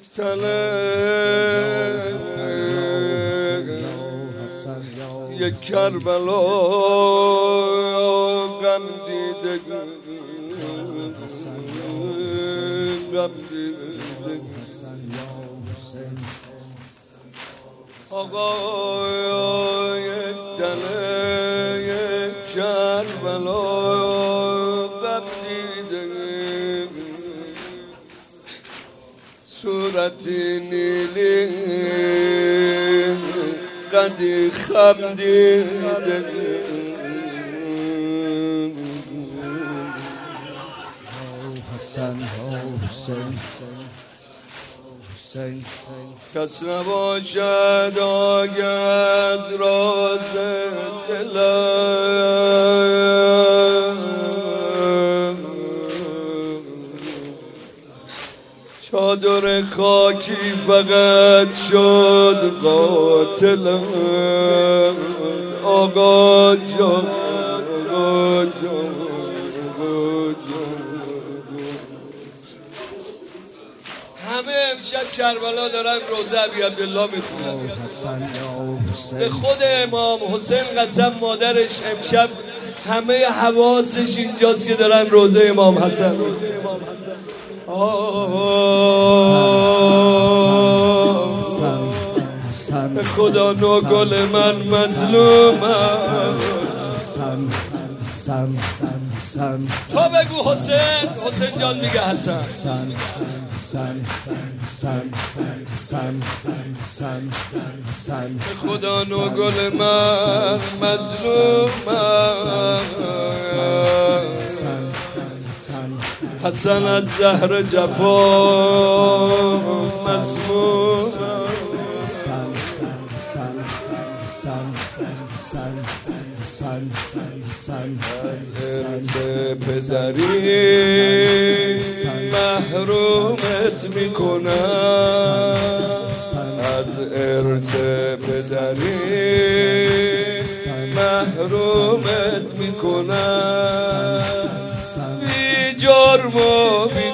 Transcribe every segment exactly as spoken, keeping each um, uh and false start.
تله یک کربلا غم دیده غم دیده آقا یک تله یک کربلا غم دیده صورتی نیلی قدی خم دیده حسن حسین حسین کس نباشد آگه از راز دلم چادر خاکی فقط شد قاتلم آقا جان آقا جان همه امشب کربلا دارن روزه ابی عبدالله میخونن به خود امام حسین قسم مادرش امشب همه حواسش اینجاست که دارن روزه امام حسن به خدا نو گل من مظلومم تو بگو حسین حسین جان میگه حسن به خدا نو گل من مظلومم حسن از زهر جفا مسموم از ارث پدری محرومت میکنم از ارث پدری محرومت میکنم بی جرم و بی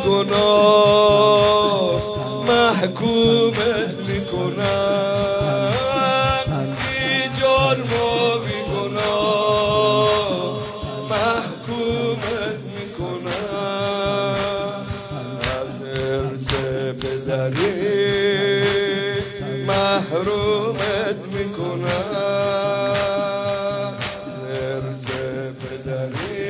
گناه محکومت میکنم بی جرم و بی گناه محکومت میکنم از ارث پدری محرومت میکنم از ارث پدری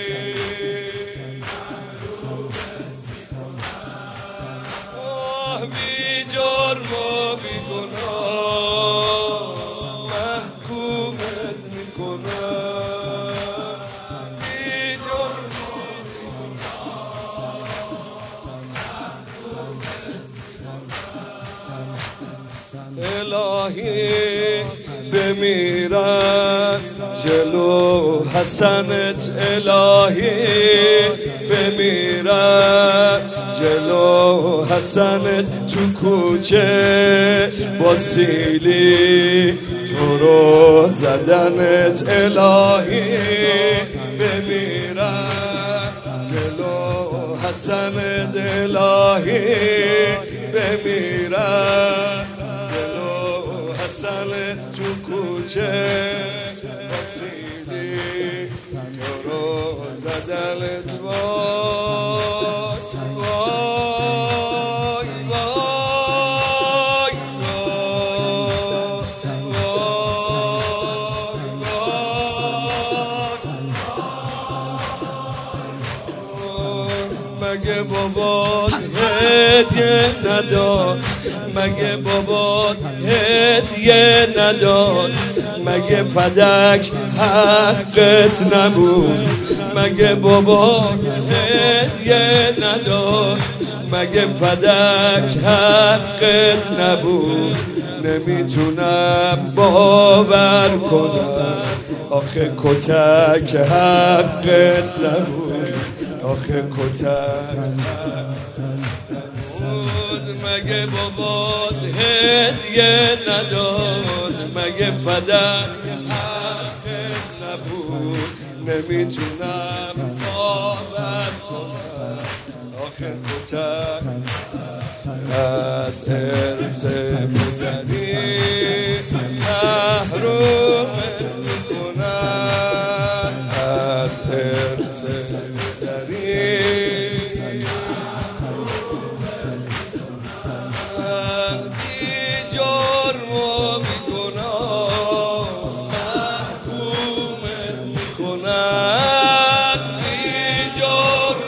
بی جرم و بی گناه محکومت میکنم بی جرم و بی گناه الهی بمیرم جلو حسنت الهی بمیرم جلو حسنت تو کوچه با سیلی تو رو زدنت الهی بمیرم جلو حسنت الهی بمیرم جلو حسنت تو کوچه با سیلی تو رو زدنت مگه بابات هدیه نداد مگه بابات هدیه نداد مگه فدک حقت نبود مگه بابات هدیه نداد مگه فدک حقت نبود نمیتونم باور کنم آخه کتک حقت نبود آخه کتک مگه بابات هدیه نداد مگه فدک حقت نبود نمیتونم باور کنم آخه کتک از ارث پدری محروم میکنن، از ارث پدری بی جرم میکنن، محکوم میکنن، بی جرم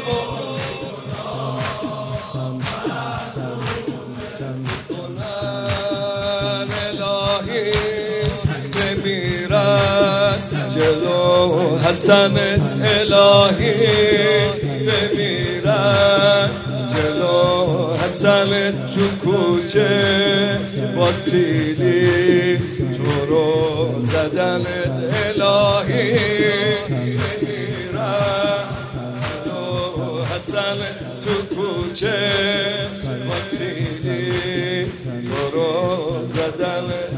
میکنن. الهی بمیرد جلو حسن، الهی بمیرد جلو حسن، تو کوچه با سیلی تو رو زدنت. الهی بمیرد جلو حسن، تو کوچه با سیلی تو رو زدنت.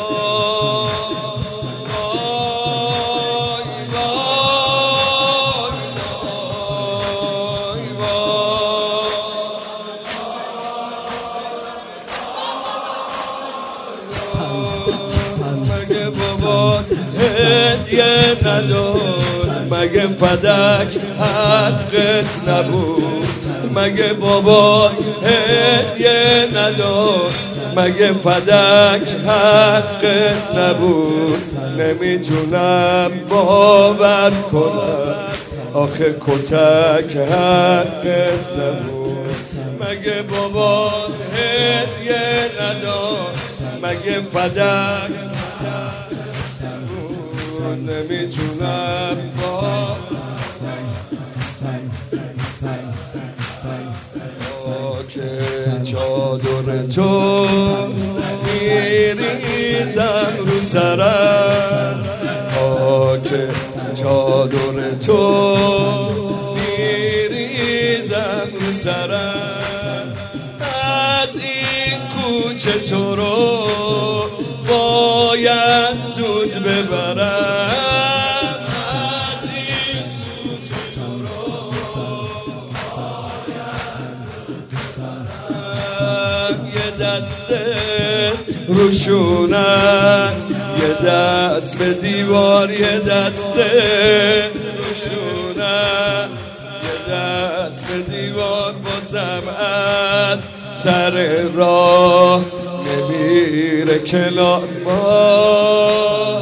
مگه بابا هدیه نداد، مگه فدک حقت نبود، مگه بابا هدیه نداد، مگه فدک حقت نبود. نمیتونم باور کنم آخه کتک حقت نبود، مگه بابا هدیه نداد، مگه فدک نبود. نمیتونم باور که چادر تو میریزم رو سرم، که چادر تو میریزم رو سرم. از این کوچه تو رو باید زود ببرم، از این کوچه تو رو یه دست روشونن، یه دست به دیوار، یه دست روشونن، یه دست به دیوار. بازم از سر راه نمیره کنار ما.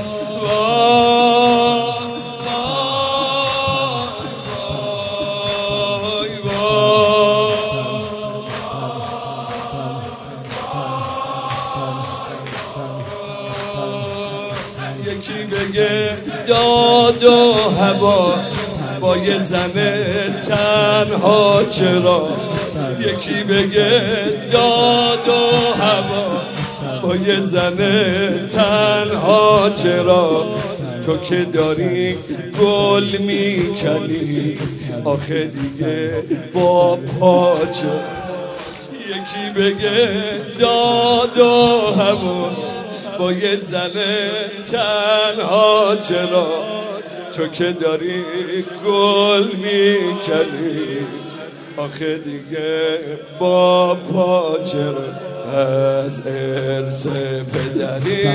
یکی بگه داد و هوا با یه زن تنها چرا، یکی بگه داد و هوا با یه زن تنها چرا. تو که داری گل میکنی آخه دیگه با پاچه. یکی بگه داد و هوا با یه زن تنها چرا، تو که داری گل میکنی آخه دیگه با پا چرا. از ارث پدری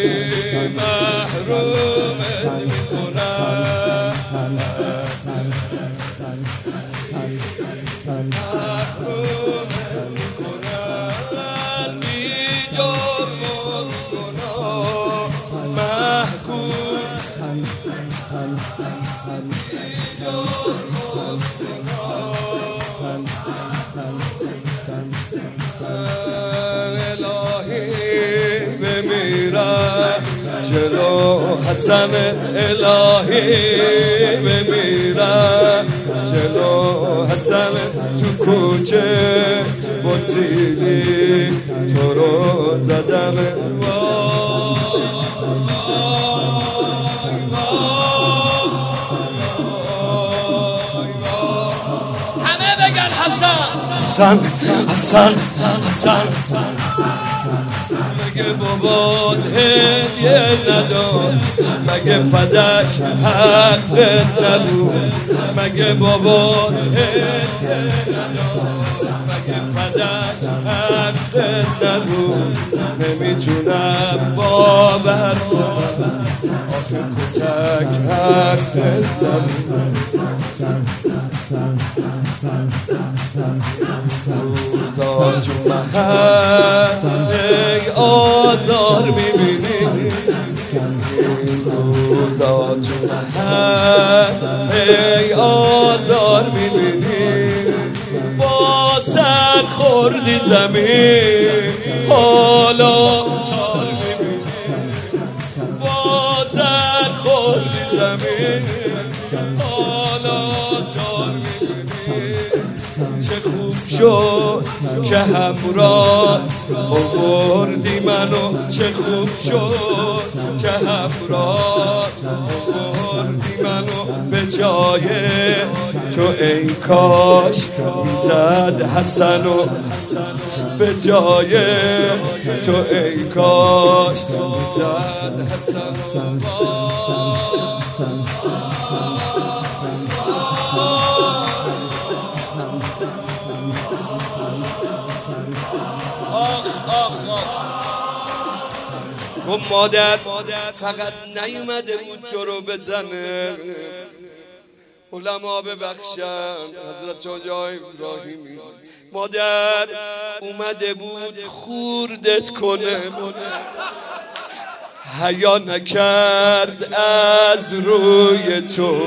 محرومت میکنم، محرومت میکنم، بی جرم و گناه محکوم، بی جرم و الهی بمیرم جلو حسن، الهی بمیرم جلو حسن، تو کوچه با سیلی تو رو زدن. همه بگن حسن حسن حسن حسن. مگه بابات هدیه نداد، مگه فدک حقت نبود، مگه بابات هدیه نداد، فدک حق نگو نمیتونم باور کنم آخه کتک حق نگو روزا تو محل ای آزار میبینی روزا تو محل ای آزار میبینی با سر خوردی زمین حالا تار میبینی با سر خوردی زمین حالا تار میبینی چه خوب شد که همراه آوردی منو چه خوب شد که همراه آوردی منو به جای تو ای کاش میزد حسنو به جای تو ای کاش میزد حسنو گفت مادر فقط نیومده بود تو رو بزنه علما ببخشن حضرت حاجی ابراهیمی مادر اومده بود خوردت کنه حیا نکرد از روی تو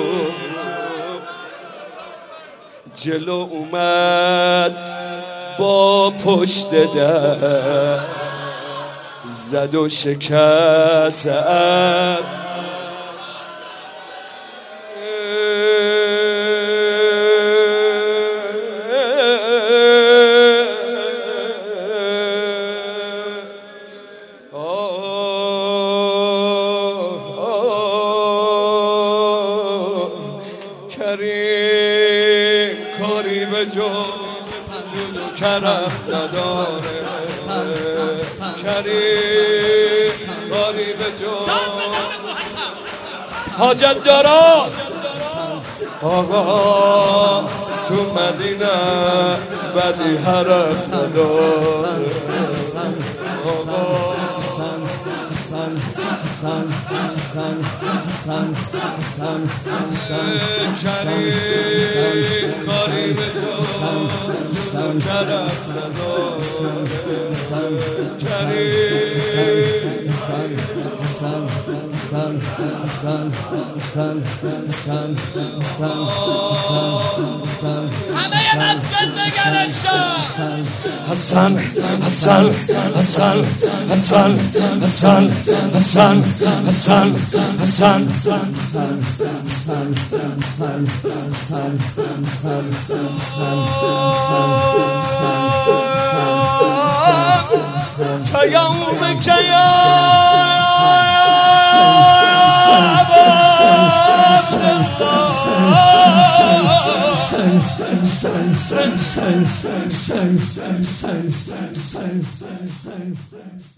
جلو اومد با پشت دست زد و شکست کریم کاری به جلو کرم نداره کریم کاری به جلو حاجت دارا آقا تو مدینه است بدی حرف نداره آقا کریم کاری به تو کرم نداره کریم همه مسجد بگرن شد حسن حسن حسن حسن حسن حسن حسن حسن کیوم کیام